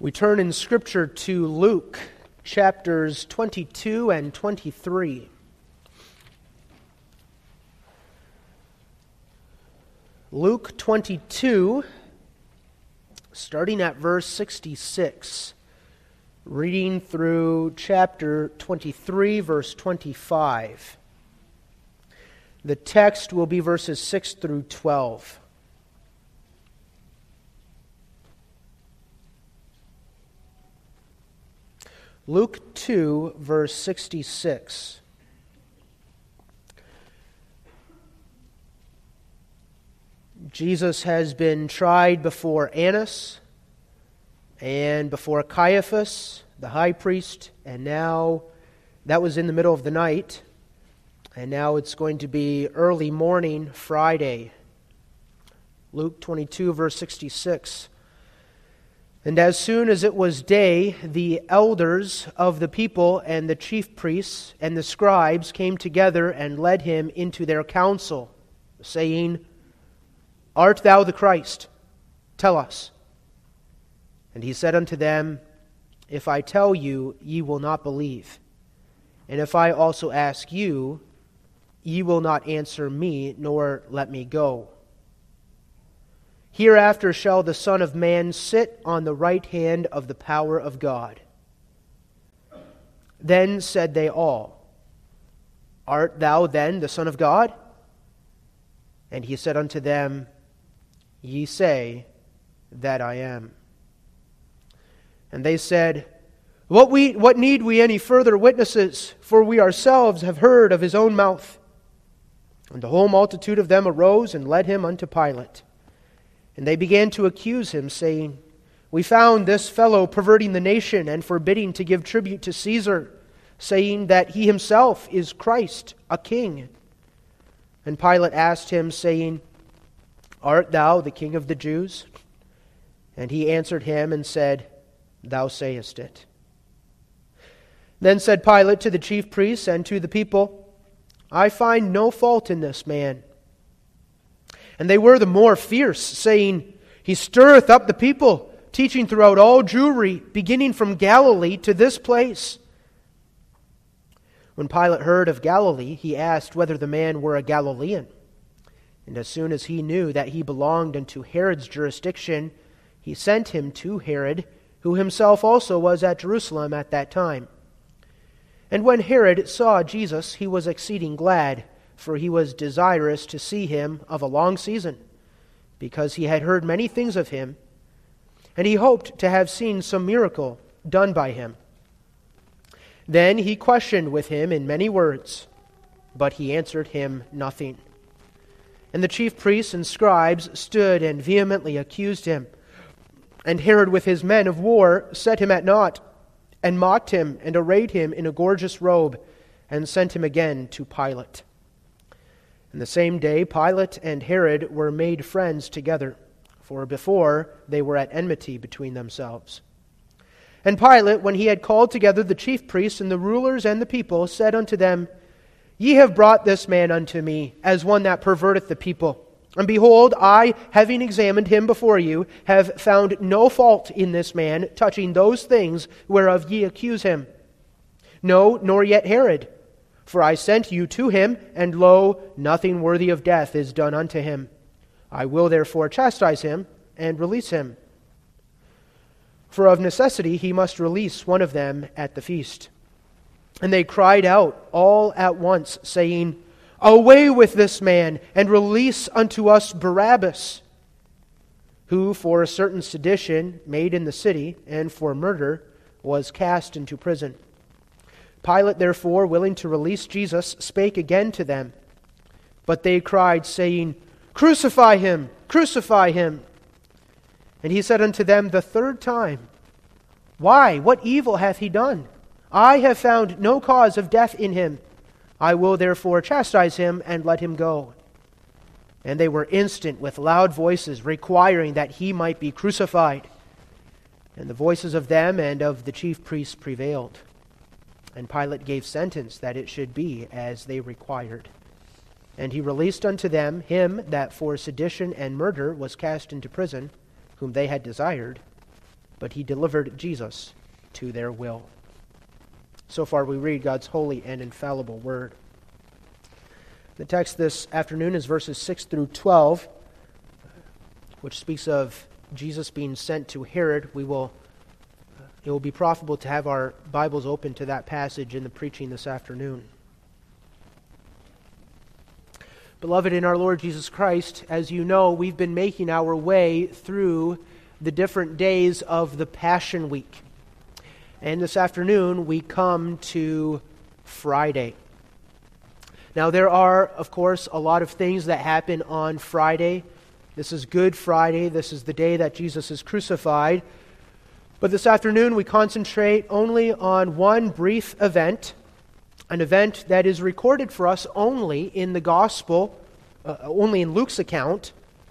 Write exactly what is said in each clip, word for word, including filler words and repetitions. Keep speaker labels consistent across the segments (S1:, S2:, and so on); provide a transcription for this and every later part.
S1: We turn in Scripture to Luke, chapters twenty-two and twenty-three. Luke twenty-two, starting at verse sixty-six, reading through chapter twenty-three, verse twenty-five. The text will be verses six through twelve. Luke two, verse sixty-six. Jesus has been tried before Annas and before Caiaphas, the high priest, and now that was in the middle of the night, and now it's going to be early morning, Friday. Luke twenty-two, verse sixty-six. And as soon as it was day, the elders of the people and the chief priests and the scribes came together and led him into their council, saying, Art thou the Christ? Tell us. And he said unto them, If I tell you, ye will not believe. And if I also ask you, ye will not answer me, nor let me go. Hereafter shall the Son of Man sit on the right hand of the power of God. Then said they all, Art thou then the Son of God? And he said unto them, Ye say that I am. And they said, What we what need we any further witnesses? For we ourselves have heard of his own mouth. And the whole multitude of them arose and led him unto Pilate. And they began to accuse him, saying, We found this fellow perverting the nation and forbidding to give tribute to Caesar, saying that he himself is Christ, a king. And Pilate asked him, saying, Art thou the king of the Jews? And he answered him and said, Thou sayest it. Then said Pilate to the chief priests and to the people, I find no fault in this man. And they were the more fierce, saying, He stirreth up the people, teaching throughout all Jewry, beginning from Galilee to this place. When Pilate heard of Galilee, he asked whether the man were a Galilean. And as soon as he knew that he belonged unto Herod's jurisdiction, he sent him to Herod, who himself also was at Jerusalem at that time. And when Herod saw Jesus, he was exceeding glad, for he was desirous to see him of a long season, because he had heard many things of him, and he hoped to have seen some miracle done by him. Then he questioned with him in many words, but he answered him nothing. And the chief priests and scribes stood and vehemently accused him. And Herod with his men of war set him at naught, and mocked him, and arrayed him in a gorgeous robe, and sent him again to Pilate. And the same day Pilate and Herod were made friends together, for before they were at enmity between themselves. And Pilate, when he had called together the chief priests and the rulers and the people, said unto them, Ye have brought this man unto me, as one that perverteth the people. And behold, I, having examined him before you, have found no fault in this man touching those things whereof ye accuse him. No, nor yet Herod. For I sent you to him, and lo, nothing worthy of death is done unto him. I will therefore chastise him, and release him. For of necessity he must release one of them at the feast. And they cried out all at once, saying, Away with this man, and release unto us Barabbas, who for a certain sedition made in the city, and for murder, was cast into prison. Pilate, therefore, willing to release Jesus, spake again to them. But they cried, saying, Crucify him! Crucify him! And he said unto them the third time, Why? What evil hath he done? I have found no cause of death in him. I will therefore chastise him, and let him go. And they were instant with loud voices, requiring that he might be crucified. And the voices of them and of the chief priests prevailed. And Pilate gave sentence that it should be as they required. And he released unto them him that for sedition and murder was cast into prison, whom they had desired. but he delivered Jesus to their will. So far we read God's holy and infallible word. The text this afternoon is verses six through twelve, which speaks of Jesus being sent to Herod. We will, it will be profitable to have our Bibles open to that passage in the preaching this afternoon. Beloved in our Lord Jesus Christ, as you know, we've been making our way through the different days of the Passion Week. And this afternoon we come to Friday. Now there are, of course, a lot of things that happen on Friday. This is Good Friday. This is the day that Jesus is crucified. But this afternoon we concentrate only on one brief event, an event that is recorded for us only in the Gospel, uh, only in Luke's account,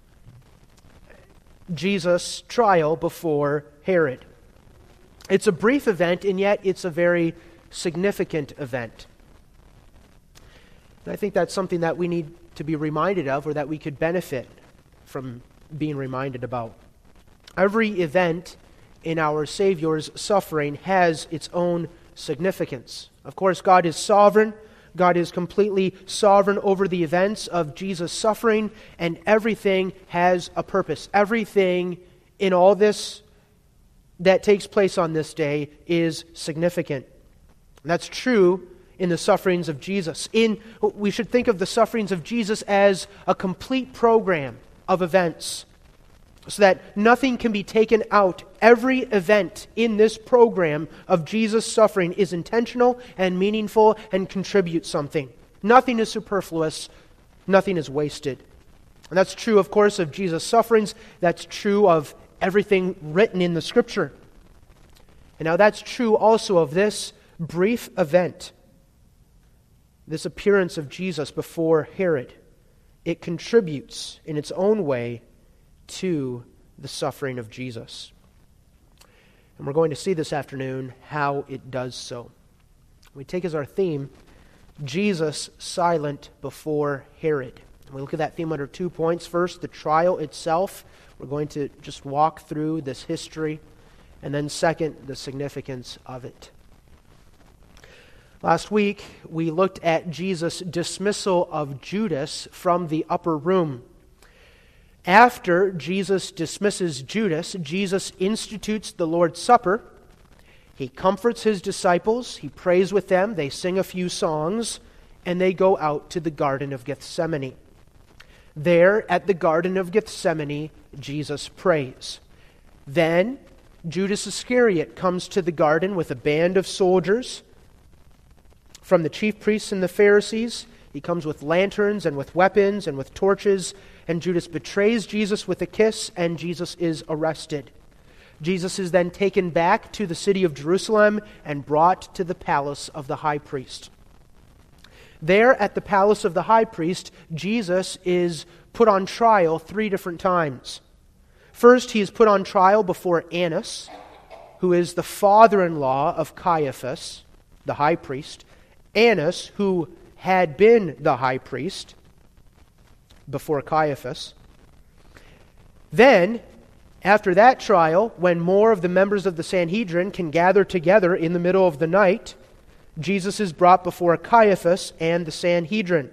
S1: Jesus' trial before Herod. It's a brief event, and yet it's a very significant event. And I think that's something that we need to be reminded of, or that we could benefit from being reminded about. Every event in our Savior's suffering has its own significance. Of course, God is sovereign. God is completely sovereign over the events of Jesus' suffering, and everything has a purpose. Everything in all this that takes place on this day is significant. And that's true in the sufferings of Jesus. In we should think of the sufferings of Jesus as a complete program of events, so that nothing can be taken out. Every event in this program of Jesus' suffering is intentional and meaningful and contributes something. Nothing is superfluous. Nothing is wasted. And that's true, of course, of Jesus' sufferings. That's true of everything written in the Scripture. And now that's true also of this brief event, this appearance of Jesus before Herod. It contributes in its own way to the suffering of Jesus. And we're going to see this afternoon how it does so. We take as our theme, Jesus silent before Herod. We look at that theme under two points. First, the trial itself. We're going to just walk through this history. And then second, the significance of it. Last week, we looked at Jesus' dismissal of Judas from the upper room. After Jesus dismisses Judas, Jesus institutes the Lord's Supper. He comforts his disciples. He prays with them. They sing a few songs, and they go out to the Garden of Gethsemane. There, at the Garden of Gethsemane, Jesus prays. Then, Judas Iscariot comes to the garden with a band of soldiers from the chief priests and the Pharisees. He comes with lanterns and with weapons and with torches, and Judas betrays Jesus with a kiss, and Jesus is arrested. Jesus is then taken back to the city of Jerusalem and brought to the palace of the high priest. There at the palace of the high priest, Jesus is put on trial three different times. First, he is put on trial before Annas, who is the father-in-law of Caiaphas, the high priest. Annas, who had been the high priest before Caiaphas. Then, after that trial, when more of the members of the Sanhedrin can gather together in the middle of the night, Jesus is brought before Caiaphas and the Sanhedrin.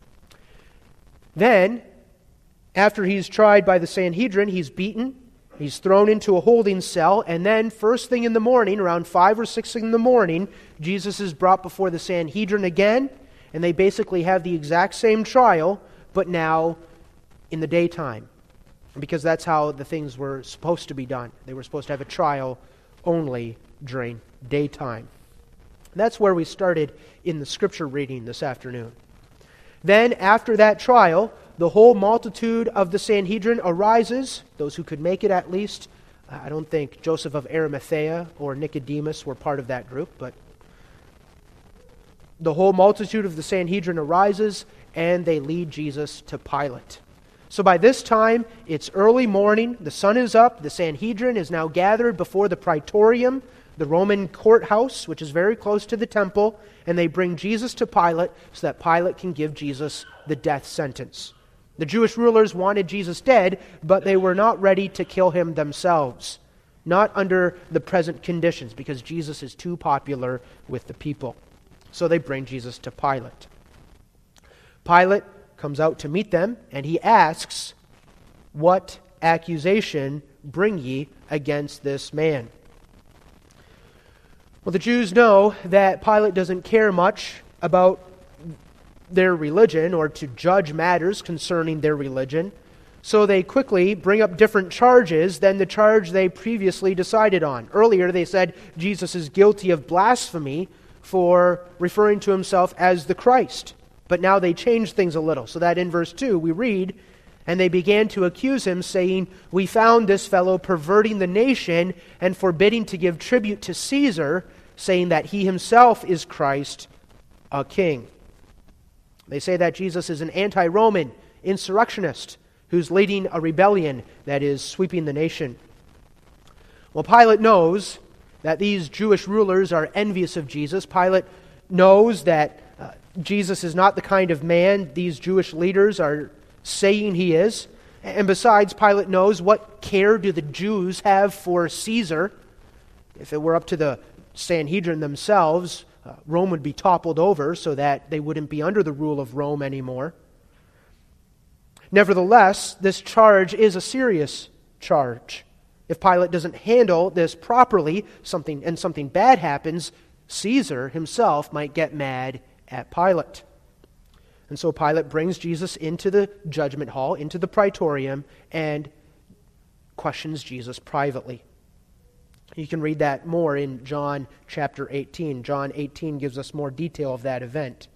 S1: Then, after he's tried by the Sanhedrin, he's beaten, he's thrown into a holding cell, and then first thing in the morning, around five or six in the morning, Jesus is brought before the Sanhedrin again, and they basically have the exact same trial, but now in the daytime. Because that's how the things were supposed to be done. They were supposed to have a trial only during daytime. That's where we started in the scripture reading this afternoon. Then, after that trial, the whole multitude of the Sanhedrin arises, those who could make it at least. I don't think Joseph of Arimathea or Nicodemus were part of that group, but the whole multitude of the Sanhedrin arises, and they lead Jesus to Pilate. So by this time, it's early morning, the sun is up, the Sanhedrin is now gathered before the Praetorium, the Roman courthouse, which is very close to the temple, and they bring Jesus to Pilate so that Pilate can give Jesus the death sentence. The Jewish rulers wanted Jesus dead, but they were not ready to kill him themselves. not under the present conditions, because Jesus is too popular with the people. So they bring Jesus to Pilate. Pilate comes out to meet them, and he asks, "What accusation bring ye against this man?" Well, the Jews know that Pilate doesn't care much about their religion or to judge matters concerning their religion, so they quickly bring up different charges than the charge they previously decided on. Earlier they said Jesus is guilty of blasphemy for referring to himself as the Christ. But now they changed things a little, so that in verse two we read, "And they began to accuse him, saying, We found this fellow perverting the nation and forbidding to give tribute to Caesar, saying that he himself is Christ, a king." They say that Jesus is an anti-Roman insurrectionist who's leading a rebellion that is sweeping the nation. Well, Pilate knows that these Jewish rulers are envious of Jesus. Pilate knows that uh, Jesus is not the kind of man these Jewish leaders are saying he is. And besides, Pilate knows, what care do the Jews have for Caesar? If it were up to the Sanhedrin themselves, uh, Rome would be toppled over so that they wouldn't be under the rule of Rome anymore. Nevertheless, this charge is a serious charge. If Pilate doesn't handle this properly, something and something bad happens, Caesar himself might get mad at Pilate. And so Pilate brings Jesus into the judgment hall, into the praetorium, and questions Jesus privately. You can read that more in John chapter eighteen. John eighteen gives us more detail of that event.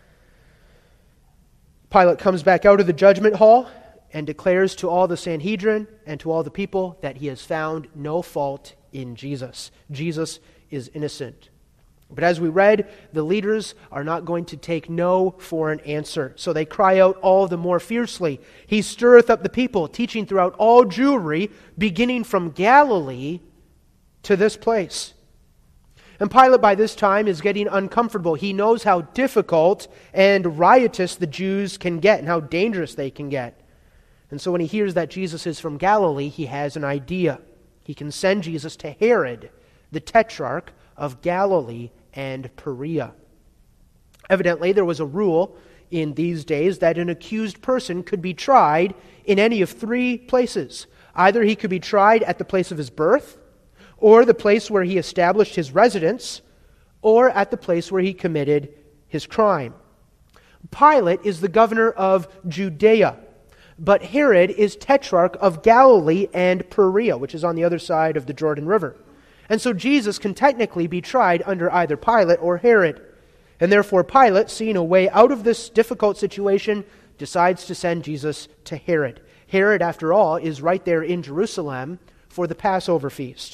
S1: Pilate comes back out of the judgment hall and declares to all the Sanhedrin and to all the people that he has found no fault in Jesus. Jesus is innocent. But as we read, the leaders are not going to take no for an answer. So they cry out all the more fiercely, "He stirreth up the people, teaching throughout all Jewry, beginning from Galilee to this place." And Pilate by this time is getting uncomfortable. He knows how difficult and riotous the Jews can get and how dangerous they can get. And so when he hears that Jesus is from Galilee, he has an idea. He can send Jesus to Herod, the tetrarch of Galilee and Perea. Evidently, there was a rule in these days that an accused person could be tried in any of three places. Either he could be tried at the place of his birth, or the place where he established his residence, or at the place where he committed his crime. Pilate is the governor of Judea, but Herod is tetrarch of Galilee and Perea, which is on the other side of the Jordan River. And so Jesus can technically be tried under either Pilate or Herod. And therefore Pilate, seeing a way out of this difficult situation, decides to send Jesus to Herod. Herod, after all, is right there in Jerusalem for the Passover feast.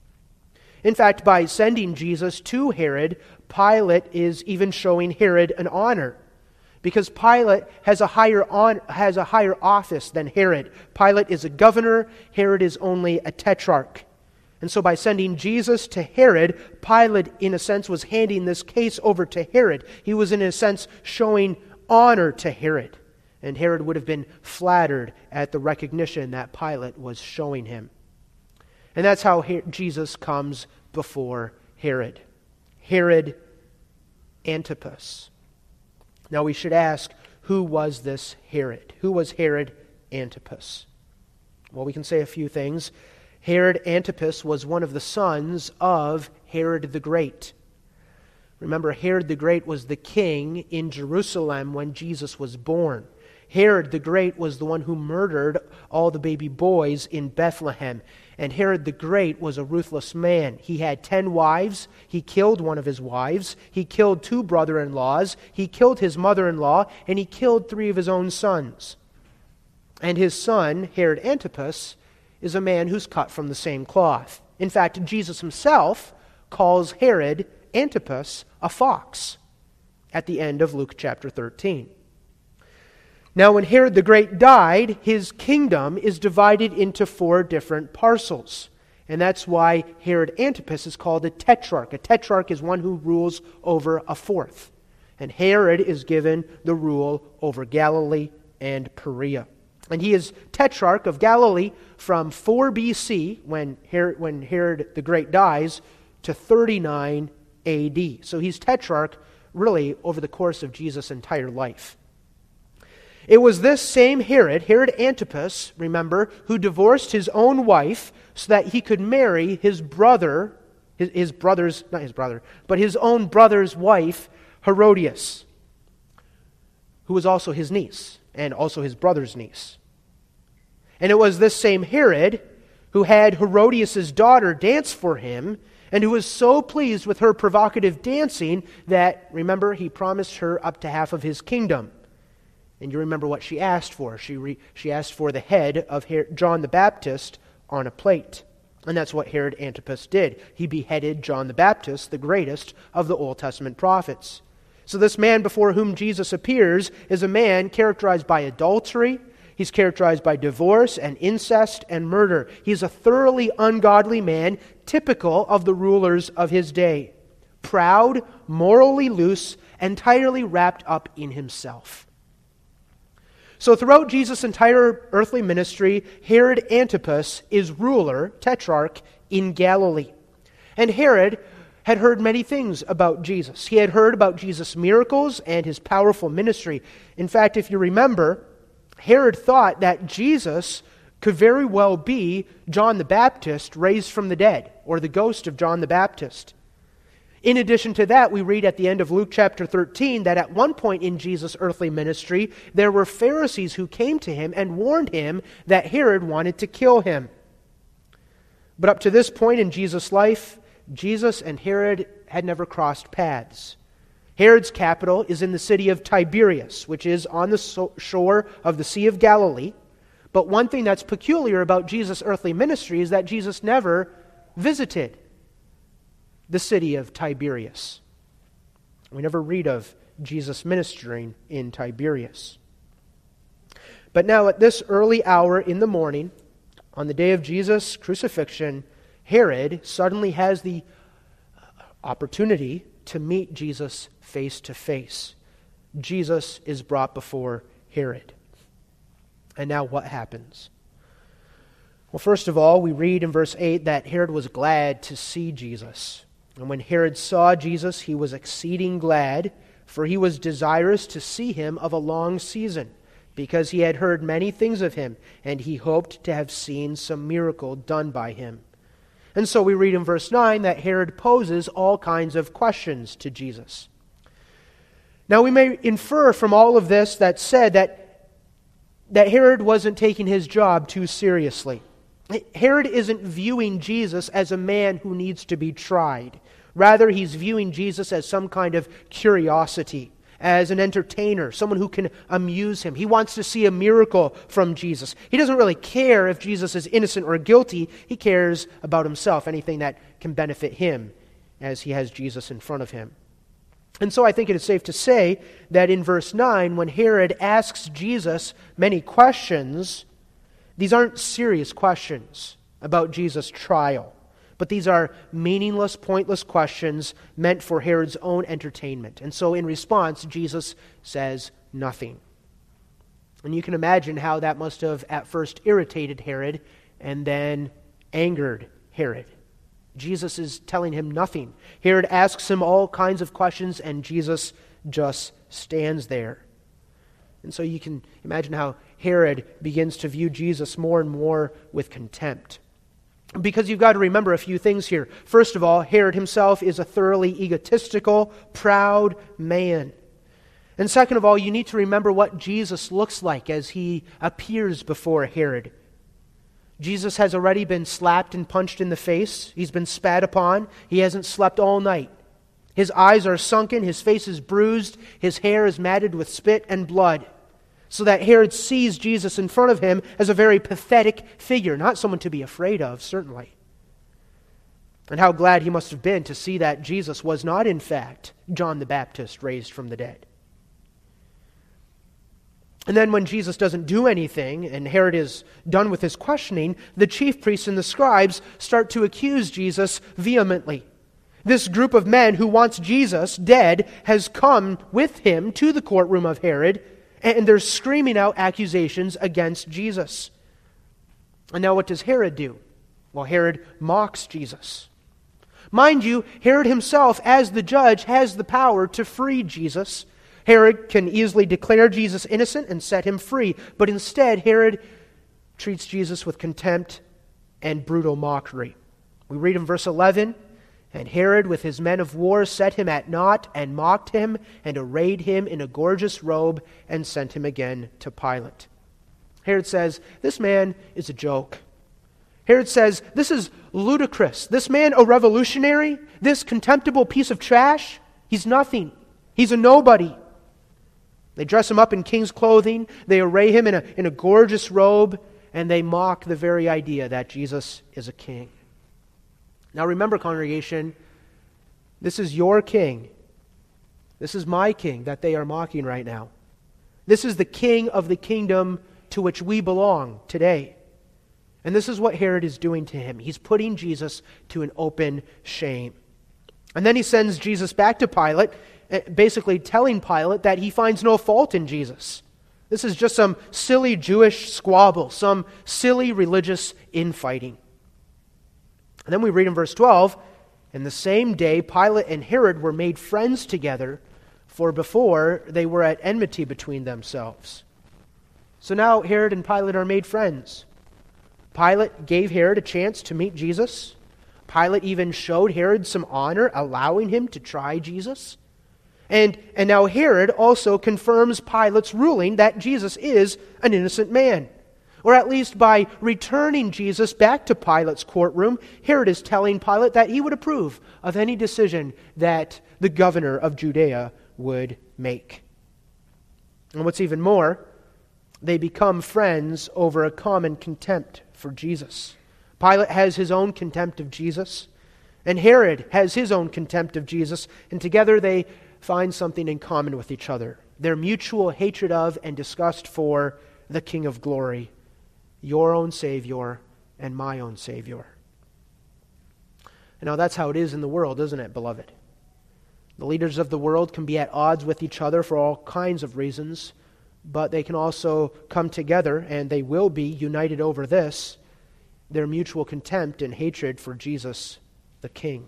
S1: In fact, by sending Jesus to Herod, Pilate is even showing Herod an honor, because Pilate has a higher on, has a higher office than Herod. Pilate is a governor, Herod is only a tetrarch. And so by sending Jesus to Herod, Pilate, in a sense, was handing this case over to Herod. He was, in a sense, showing honor to Herod. And Herod would have been flattered at the recognition that Pilate was showing him. And that's how Her- Jesus comes before Herod. Herod Antipas. Now we should ask, who was this Herod? Who was Herod Antipas? Well, we can say a few things. Herod Antipas was one of the sons of Herod the Great. Remember, Herod the Great was the king in Jerusalem when Jesus was born. Herod the Great was the one who murdered all the baby boys in Bethlehem. And Herod the Great was a ruthless man. He had ten wives. He killed one of his wives. He killed two brother-in-laws. He killed his mother-in-law. And he killed three of his own sons. And his son, Herod Antipas, is a man who's cut from the same cloth. In fact, Jesus himself calls Herod Antipas a fox at the end of Luke chapter thirteen. Now, when Herod the Great died, his kingdom is divided into four different parcels. And that's why Herod Antipas is called a tetrarch. A tetrarch is one who rules over a fourth. And Herod is given the rule over Galilee and Perea. And he is tetrarch of Galilee from four B C, when Herod, when Herod the Great dies, to thirty-nine A D. So he's tetrarch really over the course of Jesus' entire life. It was this same Herod, Herod Antipas, remember, who divorced his own wife so that he could marry his brother, his, his brother's, not his brother, but his own brother's wife, Herodias, who was also his niece and also his brother's niece. And it was this same Herod who had Herodias' daughter dance for him, and who was so pleased with her provocative dancing that, remember, he promised her up to half of his kingdom. And you remember what she asked for. She re, she asked for the head of Her- John the Baptist on a plate. And that's what Herod Antipas did. He beheaded John the Baptist, the greatest of the Old Testament prophets. So this man before whom Jesus appears is a man characterized by adultery. He's characterized by divorce and incest and murder. He's a thoroughly ungodly man, typical of the rulers of his day. Proud, morally loose, entirely wrapped up in himself. So throughout Jesus' entire earthly ministry, Herod Antipas is ruler, tetrarch, in Galilee. And Herod had heard many things about Jesus. He had heard about Jesus' miracles and his powerful ministry. In fact, if you remember, Herod thought that Jesus could very well be John the Baptist raised from the dead, or the ghost of John the Baptist. In addition to that, we read at the end of Luke chapter thirteen that at one point in Jesus' earthly ministry, there were Pharisees who came to him and warned him that Herod wanted to kill him. But up to this point in Jesus' life, Jesus and Herod had never crossed paths. Herod's capital is in the city of Tiberias, which is on the so- shore of the Sea of Galilee. But one thing that's peculiar about Jesus' earthly ministry is that Jesus never visited the city of Tiberias. We never read of Jesus ministering in Tiberias. But now at this early hour in the morning, on the day of Jesus' crucifixion, Herod suddenly has the opportunity to meet Jesus face to face. Jesus is brought before Herod. And now what happens? Well, first of all, we read in verse eight that Herod was glad to see Jesus. And when Herod saw Jesus, he was exceeding glad, for he was desirous to see him of a long season, because he had heard many things of him, and he hoped to have seen some miracle done by him. And so we read in verse nine that Herod poses all kinds of questions to Jesus. Now we may infer from all of this that said that, that Herod wasn't taking his job too seriously. Herod isn't viewing Jesus as a man who needs to be tried. Rather, he's viewing Jesus as some kind of curiosity, as an entertainer, someone who can amuse him. He wants to see a miracle from Jesus. He doesn't really care if Jesus is innocent or guilty. He cares about himself, anything that can benefit him as he has Jesus in front of him. And so I think it is safe to say that in verse nine, when Herod asks Jesus many questions, these aren't serious questions about Jesus' trial, but these are meaningless, pointless questions meant for Herod's own entertainment. And so in response, Jesus says nothing. And you can imagine how that must have at first irritated Herod and then angered Herod. Jesus is telling him nothing. Herod asks him all kinds of questions, and Jesus just stands there. And so you can imagine how Herod begins to view Jesus more and more with contempt. Because you've got to remember a few things here. First of all, Herod himself is a thoroughly egotistical, proud man. And second of all, you need to remember what Jesus looks like as he appears before Herod. Jesus has already been slapped and punched in the face. He's been spat upon. He hasn't slept all night. His eyes are sunken, his face is bruised, his hair is matted with spit and blood. So that Herod sees Jesus in front of him as a very pathetic figure, not someone to be afraid of, certainly. And how glad he must have been to see that Jesus was not, in fact, John the Baptist raised from the dead. And then when Jesus doesn't do anything, and Herod is done with his questioning, the chief priests and the scribes start to accuse Jesus vehemently. This group of men who wants Jesus dead has come with him to the courtroom of Herod, and they're screaming out accusations against Jesus. And now what does Herod do? Well, Herod mocks Jesus. Mind you, Herod himself, as the judge, has the power to free Jesus. Herod can easily declare Jesus innocent and set him free, but instead Herod treats Jesus with contempt and brutal mockery. We read in verse eleven, "And Herod with his men of war set him at naught and mocked him and arrayed him in a gorgeous robe and sent him again to Pilate." Herod says, this man is a joke. Herod says, this is ludicrous. This man a revolutionary? This contemptible piece of trash? He's nothing. He's a nobody. They dress him up in king's clothing. They array him in a, in a gorgeous robe. And they mock the very idea that Jesus is a king. Now remember, congregation, this is your king. This is my king that they are mocking right now. This is the king of the kingdom to which we belong today. And this is what Herod is doing to him. He's putting Jesus to an open shame. And then he sends Jesus back to Pilate, basically telling Pilate that he finds no fault in Jesus. This is just some silly Jewish squabble, some silly religious infighting. And then we read in verse twelve, "In the same day Pilate and Herod were made friends together, for before they were at enmity between themselves." So now Herod and Pilate are made friends. Pilate gave Herod a chance to meet Jesus. Pilate even showed Herod some honor, allowing him to try Jesus. And, and now Herod also confirms Pilate's ruling that Jesus is an innocent man. Or at least by returning Jesus back to Pilate's courtroom, Herod is telling Pilate that he would approve of any decision that the governor of Judea would make. And what's even more, they become friends over a common contempt for Jesus. Pilate has his own contempt of Jesus, and Herod has his own contempt of Jesus, and together they find something in common with each other: their mutual hatred of and disgust for the King of Glory, your own Savior and my own Savior. And now that's how it is in the world, isn't it, beloved? The leaders of the world can be at odds with each other for all kinds of reasons, but they can also come together, and they will be united over this: their mutual contempt and hatred for Jesus, the King.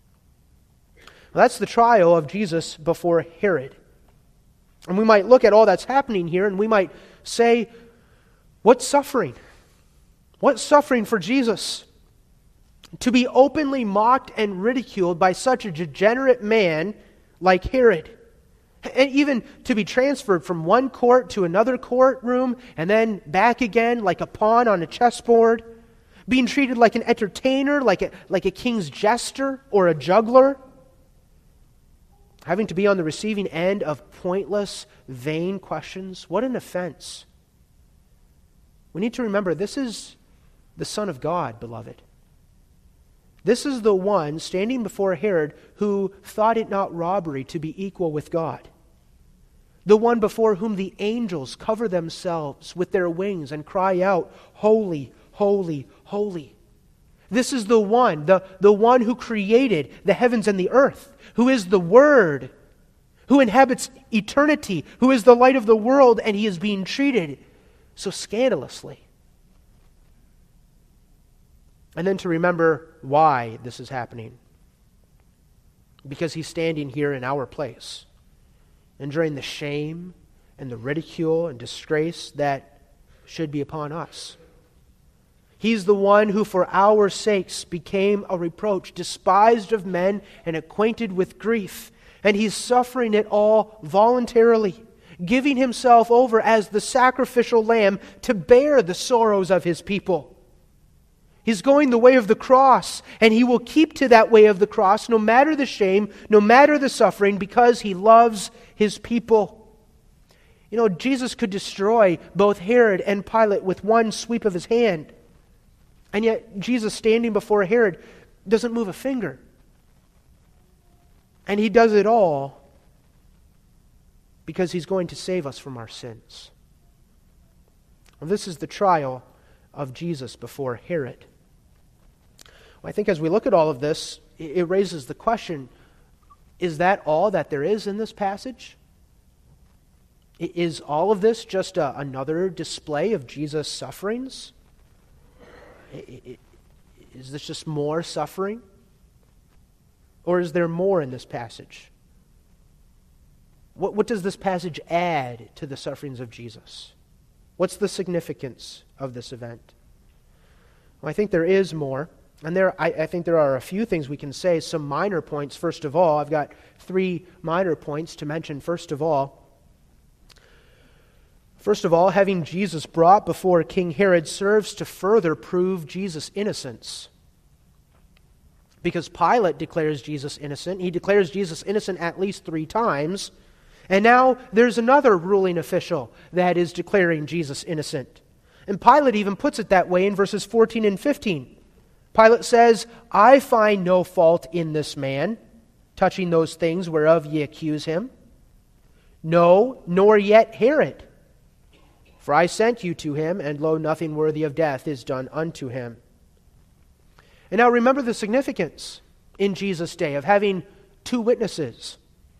S1: Well, that's the trial of Jesus before Herod. And we might look at all that's happening here, and we might say, what suffering? What suffering for Jesus? To be openly mocked and ridiculed by such a degenerate man like Herod. And even to be transferred from one court to another courtroom and then back again like a pawn on a chessboard. Being treated like an entertainer, like a, like a king's jester or a juggler. Having to be on the receiving end of pointless, vain questions. What an offense. We need to remember this is the Son of God, beloved. This is the one standing before Herod who thought it not robbery to be equal with God. The one before whom the angels cover themselves with their wings and cry out, "Holy, holy, holy." This is the one, the, the one who created the heavens and the earth, who is the Word, who inhabits eternity, who is the light of the world, and he is being treated so scandalously. And then to remember why this is happening. Because he's standing here in our place, enduring the shame and the ridicule and disgrace that should be upon us. He's the one who for our sakes became a reproach, despised of men and acquainted with grief. And he's suffering it all voluntarily, giving himself over as the sacrificial lamb to bear the sorrows of his people. He's going the way of the cross, and he will keep to that way of the cross no matter the shame, no matter the suffering, because he loves his people. You know, Jesus could destroy both Herod and Pilate with one sweep of his hand. And yet, Jesus standing before Herod doesn't move a finger. And he does it all because he's going to save us from our sins. Well, this is the trial of Jesus before Herod. Well, I think as we look at all of this, it raises the question, is that all that there is in this passage? Is all of this just a, another display of Jesus' sufferings? Is this just more suffering? Or is there more in this passage? What, what does this passage add to the sufferings of Jesus? What's the significance of this event? Well, I think there is more. And there, I, I think there are a few things we can say, some minor points. First of all, I've got three minor points to mention. First of all, First of all, having Jesus brought before King Herod serves to further prove Jesus' innocence. Because Pilate declares Jesus innocent. He declares Jesus innocent at least three times. And now there's another ruling official that is declaring Jesus innocent. And Pilate even puts it that way in verses fourteen and fifteen. Pilate says, I find no fault in this man, touching those things whereof ye accuse him. No, nor yet Herod. For I sent you to him, and lo, nothing worthy of death is done unto him. And now remember the significance in Jesus' day of having two witnesses.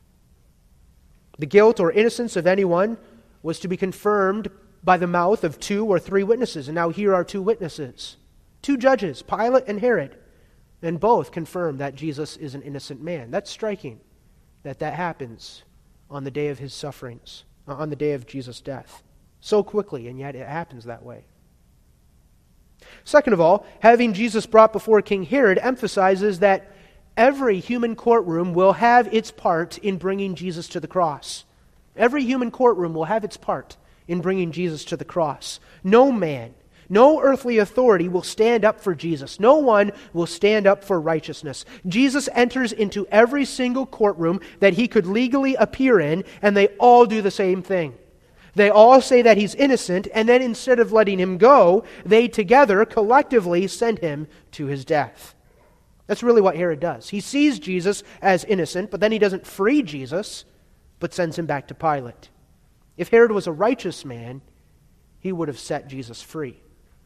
S1: The guilt or innocence of anyone was to be confirmed by the mouth of two or three witnesses. And now here are two witnesses, two judges, Pilate and Herod. And both confirm that Jesus is an innocent man. That's striking that that happens on the day of his sufferings, on the day of Jesus' death. So quickly, and yet it happens that way. Second of all, having Jesus brought before King Herod emphasizes that every human courtroom will have its part in bringing Jesus to the cross. Every human courtroom will have its part in bringing Jesus to the cross. No man, no earthly authority will stand up for Jesus. No one will stand up for righteousness. Jesus enters into every single courtroom that he could legally appear in, and they all do the same thing. They all say that he's innocent, and then instead of letting him go, they together, collectively, send him to his death. That's really what Herod does. He sees Jesus as innocent, but then he doesn't free Jesus, but sends him back to Pilate. If Herod was a righteous man, he would have set Jesus free.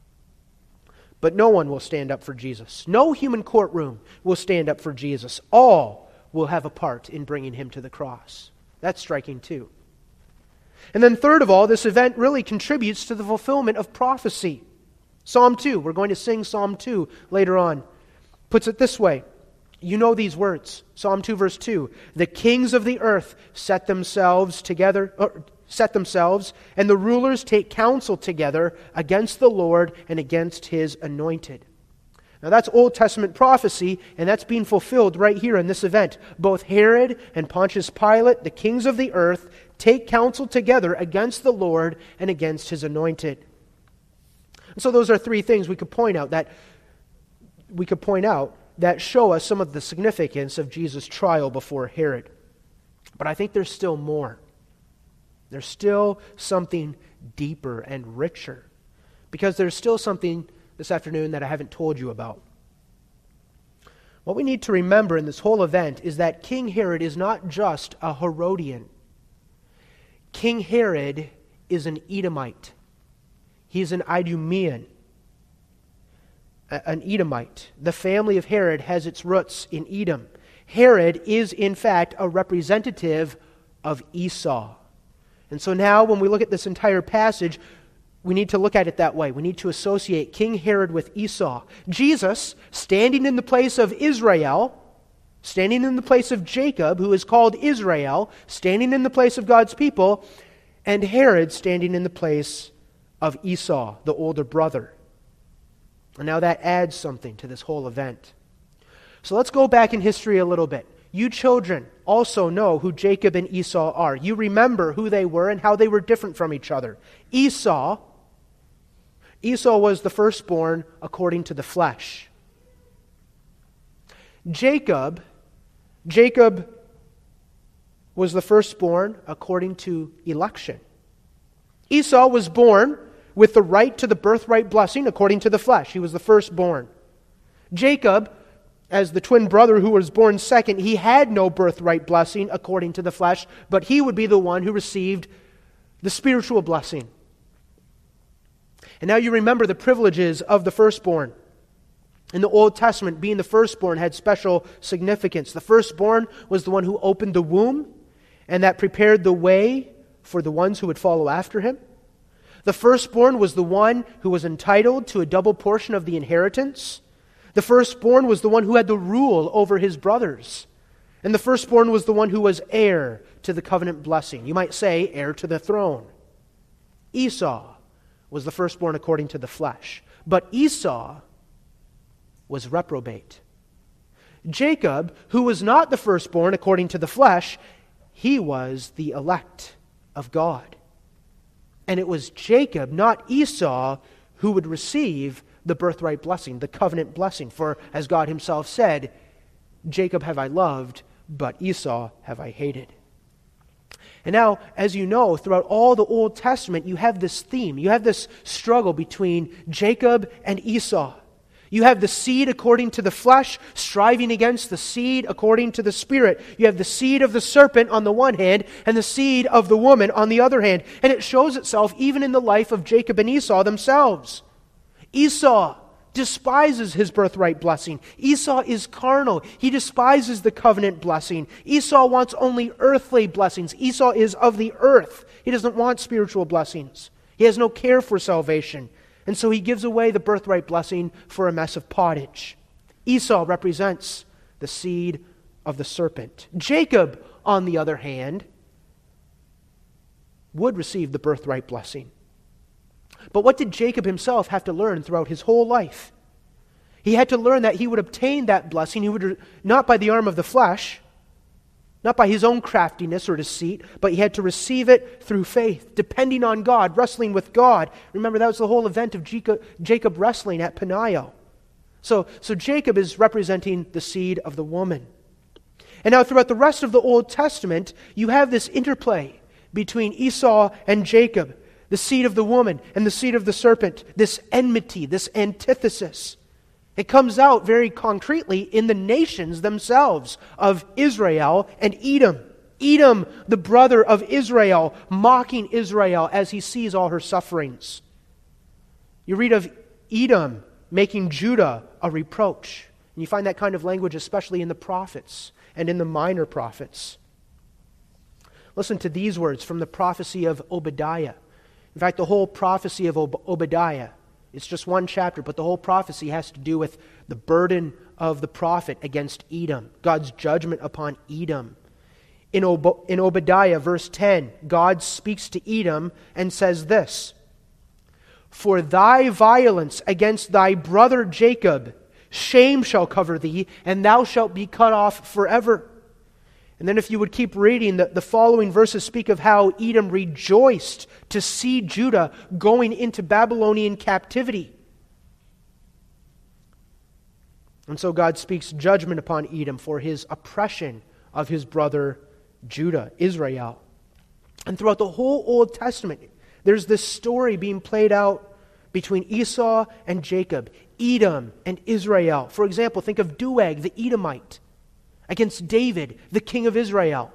S1: But no one will stand up for Jesus. No human courtroom will stand up for Jesus. All will have a part in bringing him to the cross. That's striking too. And then third of all, this event really contributes to the fulfillment of prophecy. Psalm two, we're going to sing Psalm two later on, puts it this way. You know these words. Psalm two verse two. The kings of the earth set themselves together, or set themselves, and the rulers take counsel together against the Lord and against his anointed. Now that's Old Testament prophecy, and that's being fulfilled right here in this event. Both Herod and Pontius Pilate, the kings of the earth, take counsel together against the Lord and against his anointed. And so those are three things we could point out that we could point out that show us some of the significance of Jesus' trial before Herod. But I think there's still more. There's still something deeper and richer, because there's still something this afternoon that I haven't told you about. What we need to remember in this whole event is that King Herod is not just a Herodian. King Herod is an Edomite. He's an Idumean, an Edomite. The family of Herod has its roots in Edom. Herod is, in fact, a representative of Esau. And so now when we look at this entire passage, we need to look at it that way. We need to associate King Herod with Esau. Jesus, standing in the place of Israel, standing in the place of Jacob, who is called Israel, standing in the place of God's people, and Herod standing in the place of Esau, the older brother. And now that adds something to this whole event. So let's go back in history a little bit. You children also know who Jacob and Esau are. You remember who they were and how they were different from each other. Esau, Esau was the firstborn according to the flesh. Jacob, Jacob was the firstborn according to election. Esau was born with the right to the birthright blessing according to the flesh. He was the firstborn. Jacob, as the twin brother who was born second, he had no birthright blessing according to the flesh, but he would be the one who received the spiritual blessing. And now you remember the privileges of the firstborn. In the Old Testament, being the firstborn had special significance. The firstborn was the one who opened the womb, and that prepared the way for the ones who would follow after him. The firstborn was the one who was entitled to a double portion of the inheritance. The firstborn was the one who had the rule over his brothers. And the firstborn was the one who was heir to the covenant blessing. You might say heir to the throne. Esau was the firstborn according to the flesh. But Esau was reprobate. Jacob, who was not the firstborn according to the flesh, he was the elect of God. And it was Jacob, not Esau, who would receive the birthright blessing, the covenant blessing. For as God himself said, Jacob have I loved, but Esau have I hated. And now, as you know, throughout all the Old Testament, you have this theme. You have this struggle between Jacob and Esau. You have the seed according to the flesh striving against the seed according to the Spirit. You have the seed of the serpent on the one hand and the seed of the woman on the other hand. And it shows itself even in the life of Jacob and Esau themselves. Esau despises his birthright blessing. Esau is carnal. He despises the covenant blessing. Esau wants only earthly blessings. Esau is of the earth. He doesn't want spiritual blessings. He has no care for salvation. And so he gives away the birthright blessing for a mess of pottage. Esau represents the seed of the serpent. Jacob, on the other hand, would receive the birthright blessing. But what did Jacob himself have to learn throughout his whole life? He had to learn that he would obtain that blessing, he would not by the arm of the flesh, not by his own craftiness or deceit, but he had to receive it through faith, depending on God, wrestling with God. Remember, that was the whole event of Jacob, Jacob wrestling at Peniel. So, so Jacob is representing the seed of the woman. And now throughout the rest of the Old Testament, you have this interplay between Esau and Jacob, the seed of the woman and the seed of the serpent, this enmity, this antithesis. It comes out very concretely in the nations themselves of Israel and Edom. Edom, the brother of Israel, mocking Israel as he sees all her sufferings. You read of Edom making Judah a reproach. And you find that kind of language especially in the prophets and in the minor prophets. Listen to these words from the prophecy of Obadiah. In fact, the whole prophecy of Ob- Obadiah, it's just one chapter, but the whole prophecy has to do with the burden of the prophet against Edom, God's judgment upon Edom. In, Ob- in Obadiah, verse ten, God speaks to Edom and says this, "For thy violence against thy brother Jacob, shame shall cover thee, and thou shalt be cut off forever." And then if you would keep reading, the, the following verses speak of how Edom rejoiced to see Judah going into Babylonian captivity. And so God speaks judgment upon Edom for his oppression of his brother Judah, Israel. And throughout the whole Old Testament, there's this story being played out between Esau and Jacob, Edom and Israel. For example, think of Doeg, the Edomite, against David, the king of Israel.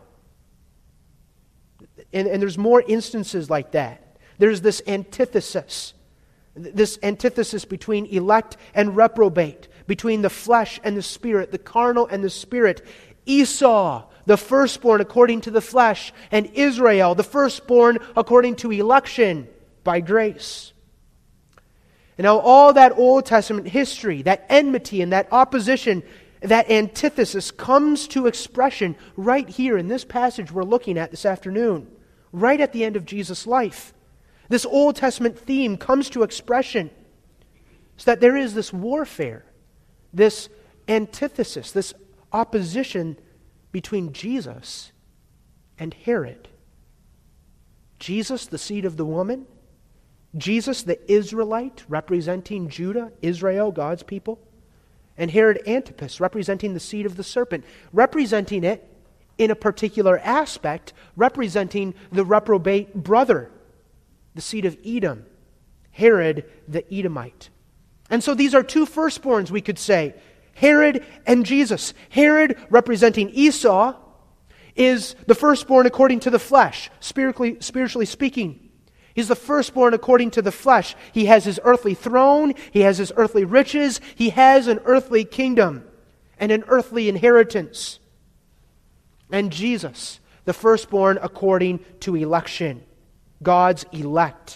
S1: And, and there's more instances like that. There's this antithesis, this antithesis between elect and reprobate, between the flesh and the spirit, the carnal and the spirit. Esau, the firstborn according to the flesh, and Israel, the firstborn according to election by grace. And now all that Old Testament history, that enmity and that opposition, that antithesis comes to expression right here in this passage we're looking at this afternoon, right at the end of Jesus' life. This Old Testament theme comes to expression so that there is this warfare, this antithesis, this opposition between Jesus and Herod. Jesus, the seed of the woman, Jesus, the Israelite, representing Judah, Israel, God's people, and Herod Antipas, representing the seed of the serpent, representing it in a particular aspect, representing the reprobate brother, the seed of Edom, Herod the Edomite. And so these are two firstborns, we could say, Herod and Jesus. Herod, representing Esau, is the firstborn according to the flesh, spiritually, spiritually speaking. He's the firstborn according to the flesh. He has his earthly throne. He has his earthly riches. He has an earthly kingdom and an earthly inheritance. And Jesus, The firstborn according to election. God's elect.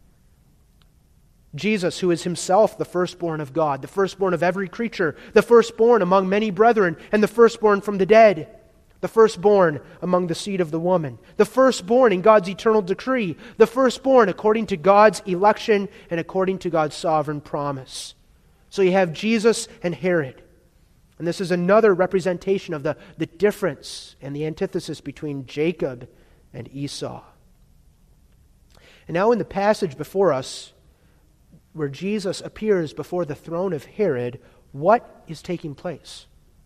S1: Jesus, who is himself the firstborn of God, the firstborn of every creature, the firstborn among many brethren, and the firstborn from the dead, the firstborn among the seed of the woman, the firstborn in God's eternal decree, the firstborn according to God's election and according to God's sovereign promise. So you have Jesus and Herod. And this is another representation of the, the difference and the antithesis between Jacob and Esau. And now in the passage before us, where Jesus appears before the throne of Herod, what is taking place?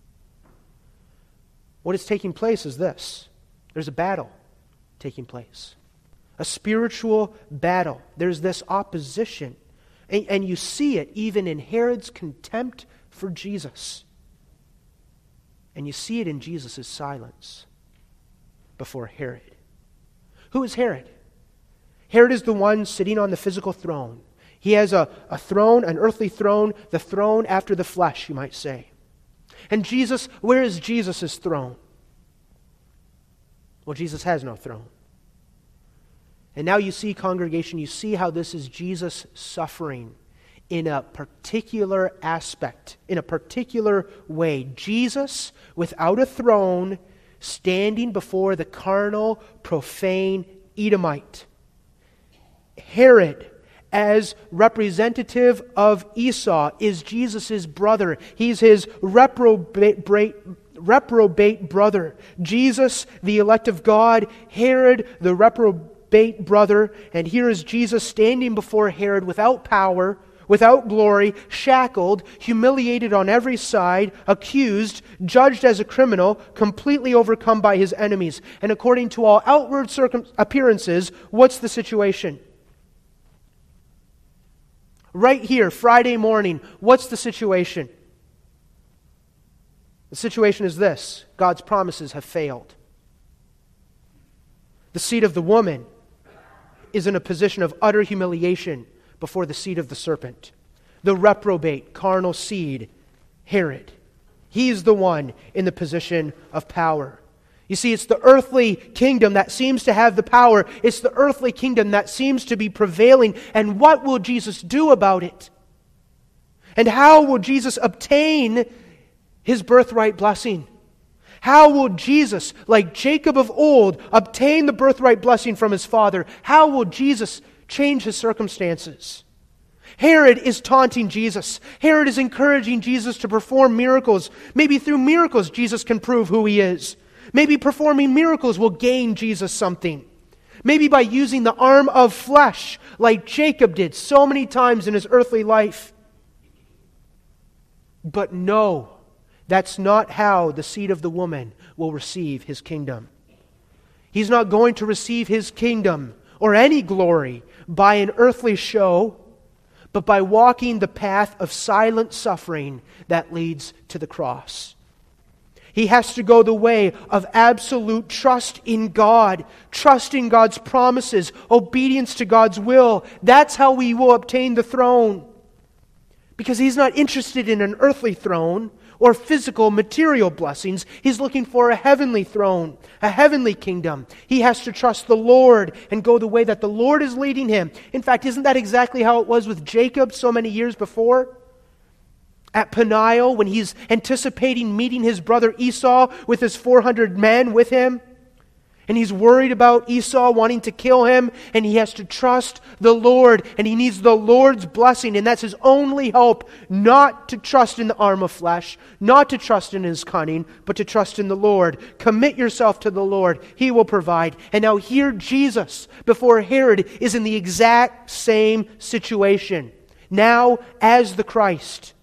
S1: What is taking place is this. There's a battle taking place. A spiritual battle. There's this opposition. And, and you see it even in Herod's contempt for Jesus. And you see it in Jesus' silence before Herod. Who is Herod? Herod is the one sitting on the physical throne. He has a, a throne, an earthly throne, the throne after the flesh, you might say. And Jesus, where is Jesus' throne? Well, Jesus has no throne. And now you see, congregation, you see how this is Jesus suffering in a particular aspect, in a particular way. Jesus, without a throne, standing before the carnal, profane Edomite. Herod, as representative of Esau, is Jesus' brother. He's his reprobate, reprobate brother. Jesus, the elect of God. Herod, the reprobate brother. And here is Jesus standing before Herod without power, without glory, shackled, humiliated on every side, accused, judged as a criminal, completely overcome by his enemies. And according to all outward circum- appearances, what's the situation? Right here, Friday morning, what's the situation? The situation is this: God's promises have failed. The seed of the woman is in a position of utter humiliation before the seed of the serpent. The reprobate, carnal seed, Herod. He's the one in the position of power. You see, it's the earthly kingdom that seems to have the power. It's the earthly kingdom that seems to be prevailing. And what will Jesus do about it? And how will Jesus obtain his birthright blessing? How will Jesus, like Jacob of old, obtain the birthright blessing from his father? How will Jesus change his circumstances? Herod is taunting Jesus. Herod is encouraging Jesus to perform miracles. Maybe through miracles Jesus can prove who he is. Maybe performing miracles will gain Jesus something. Maybe by using the arm of flesh, like Jacob did so many times in his earthly life. But no, that's not how the seed of the woman will receive his kingdom. He's not going to receive his kingdom or any glory by an earthly show, but by walking the path of silent suffering that leads to the cross. He has to go the way of absolute trust in God, trust in God's promises, obedience to God's will. That's how we will obtain the throne. Because he's not interested in an earthly throne or physical material blessings. He's looking for a heavenly throne, a heavenly kingdom. He has to trust the Lord and go the way that the Lord is leading him. In fact, isn't that exactly how it was with Jacob so many years before? At Peniel, when he's anticipating meeting his brother Esau with his four hundred men with him, and he's worried about Esau wanting to kill him, and he has to trust the Lord, and he needs the Lord's blessing, and that's his only hope, not to trust in the arm of flesh, not to trust in his cunning, but to trust in the Lord. Commit yourself to the Lord. He will provide. And now here Jesus, before Herod, is in the exact same situation, now as the Christ.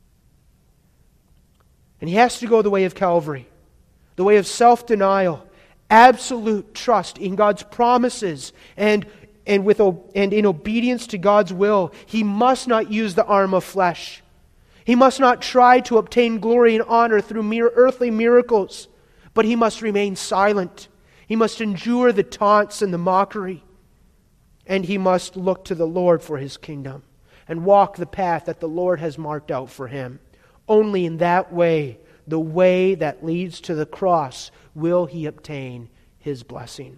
S1: And he has to go the way of Calvary, the way of self-denial, absolute trust in God's promises, and, and, with, and in obedience to God's will. He must not use the arm of flesh. He must not try to obtain glory and honor through mere earthly miracles, but he must remain silent. He must endure the taunts and the mockery, and he must look to the Lord for his kingdom and walk the path that the Lord has marked out for him. Only in that way, the way that leads to the cross, will he obtain his blessing.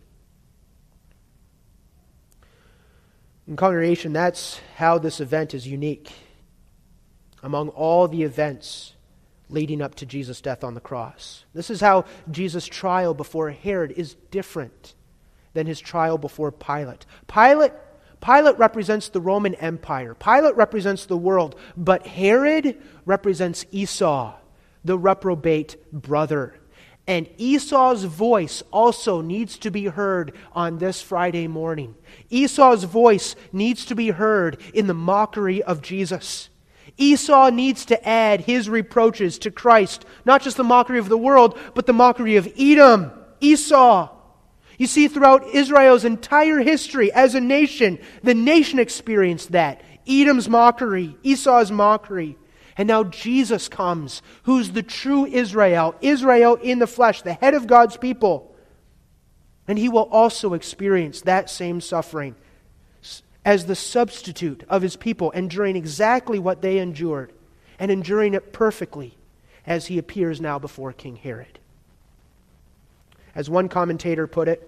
S1: In congregation, that's how this event is unique among all the events leading up to Jesus' death on the cross. This is how Jesus' trial before Herod is different than his trial before Pilate. Pilate, Pilate represents the Roman Empire. Pilate represents the world. But Herod represents Esau, the reprobate brother. And Esau's voice also needs to be heard on this Friday morning. Esau's voice needs to be heard in the mockery of Jesus. Esau needs to add his reproaches to Christ, not just the mockery of the world, but the mockery of Edom, Esau. You see, throughout Israel's entire history as a nation, the nation experienced that. Edom's mockery, Esau's mockery. And now Jesus comes, who's the true Israel, Israel in the flesh, the head of God's people. And he will also experience that same suffering as the substitute of his people, enduring exactly what they endured, and enduring it perfectly as he appears now before King Herod. As one commentator put it,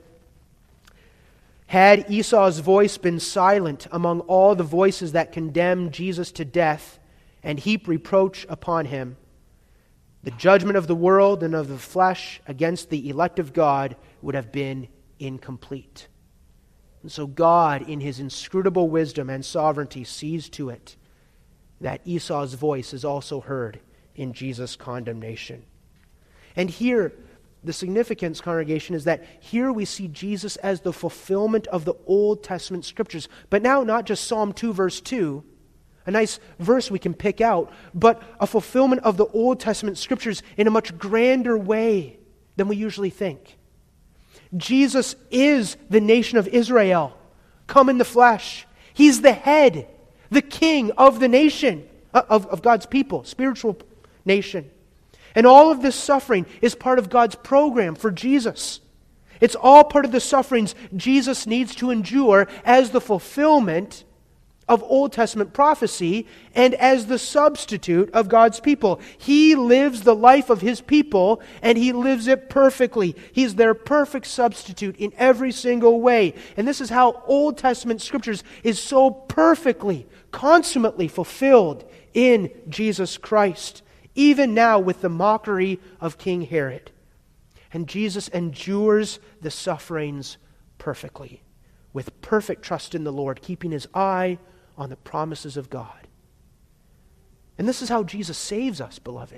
S1: had Esau's voice been silent among all the voices that condemned Jesus to death and heap reproach upon him, the judgment of the world and of the flesh against the elect of God would have been incomplete. And so God, in his inscrutable wisdom and sovereignty, sees to it that Esau's voice is also heard in Jesus' condemnation. And here, the significance, congregation, is that here we see Jesus as the fulfillment of the Old Testament Scriptures. But now not just Psalm two, verse two, a nice verse we can pick out, but a fulfillment of the Old Testament Scriptures in a much grander way than we usually think. Jesus is the nation of Israel, come in the flesh. He's the head, the king of the nation, of, of God's people, spiritual nation. And all of this suffering is part of God's program for Jesus. It's all part of the sufferings Jesus needs to endure as the fulfillment of Old Testament prophecy and as the substitute of God's people. He lives the life of his people, and he lives it perfectly. He's their perfect substitute in every single way. And this is how Old Testament Scriptures is so perfectly, consummately fulfilled in Jesus Christ, even now with the mockery of King Herod. And Jesus endures the sufferings perfectly, with perfect trust in the Lord, keeping his eye on the promises of God. And this is how Jesus saves us, beloved.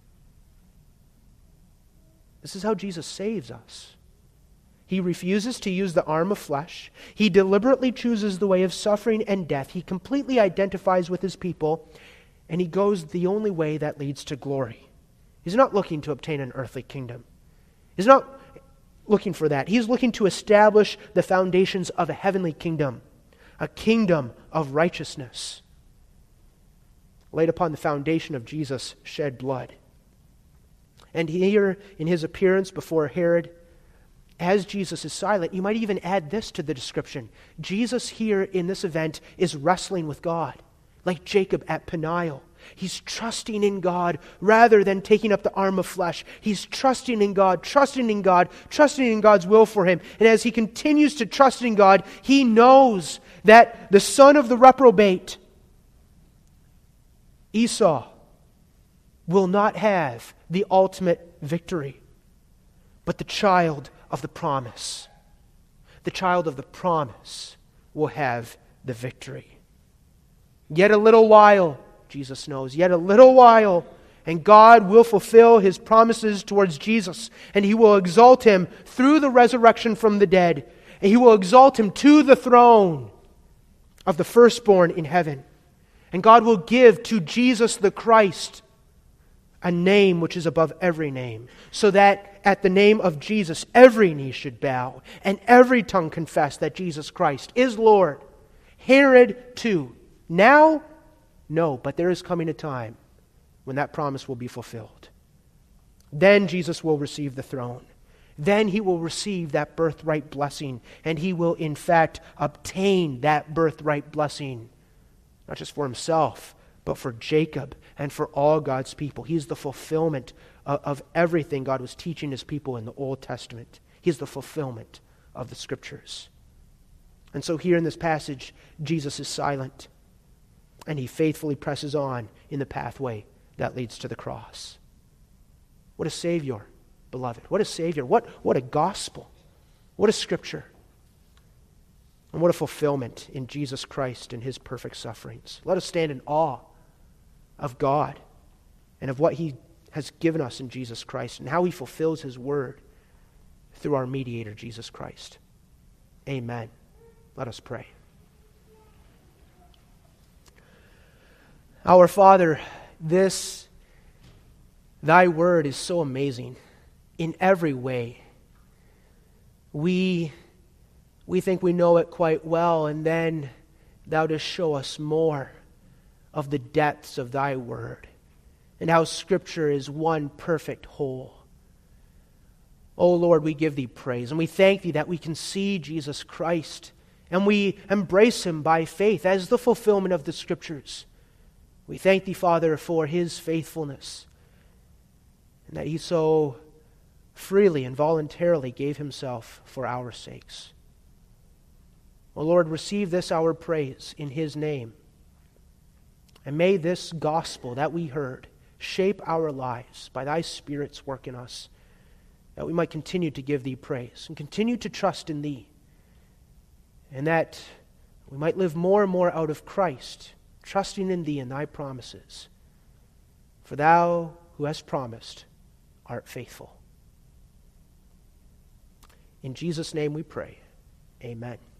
S1: This is how Jesus saves us. He refuses to use the arm of flesh. He deliberately chooses the way of suffering and death. He completely identifies with his people, and he goes the only way that leads to glory. He's not looking to obtain an earthly kingdom. He's not looking for that. He's looking to establish the foundations of a heavenly kingdom, a kingdom of righteousness, laid upon the foundation of Jesus' shed blood. And here, in his appearance before Herod, as Jesus is silent, you might even add this to the description. Jesus here in this event is wrestling with God, like Jacob at Peniel. He's trusting in God rather than taking up the arm of flesh. He's trusting in God, trusting in God, trusting in God's will for him. And as he continues to trust in God, he knows that the son of the reprobate, Esau, will not have the ultimate victory, but the child of the promise. The child of the promise will have the victory. Yet a little while, Jesus knows, yet a little while, and God will fulfill his promises towards Jesus, and he will exalt him through the resurrection from the dead, and he will exalt him to the throne of the firstborn in heaven. And God will give to Jesus the Christ a name which is above every name, so that at the name of Jesus every knee should bow, and every tongue confess that Jesus Christ is Lord. Herod too. Now, no, but there is coming a time when that promise will be fulfilled. Then Jesus will receive the throne. Then he will receive that birthright blessing, and he will in fact obtain that birthright blessing, not just for himself, but for Jacob and for all God's people. He's the fulfillment of, of everything God was teaching his people in the Old Testament. He is the fulfillment of the Scriptures. And so here in this passage, Jesus is silent, and he faithfully presses on in the pathway that leads to the cross. What a Savior, beloved. What a Savior. What, what a gospel. What a Scripture. And what a fulfillment in Jesus Christ and his perfect sufferings. Let us stand in awe of God and of what he has given us in Jesus Christ and how he fulfills his word through our mediator, Jesus Christ. Amen. Let us pray. Our Father, this, thy word is so amazing in every way. We, we think we know it quite well, and then thou dost show us more of the depths of thy word and how Scripture is one perfect whole. O Lord, we give thee praise, and we thank thee that we can see Jesus Christ, and we embrace him by faith as the fulfillment of the Scriptures. We thank thee, Father, for his faithfulness, and that he so freely and voluntarily gave himself for our sakes. O Lord, receive this our praise in his name, and may this gospel that we heard shape our lives by thy Spirit's work in us, that we might continue to give thee praise and continue to trust in thee, and that we might live more and more out of Christ, trusting in thee and thy promises. For thou who hast promised art faithful. In Jesus' name we pray. Amen.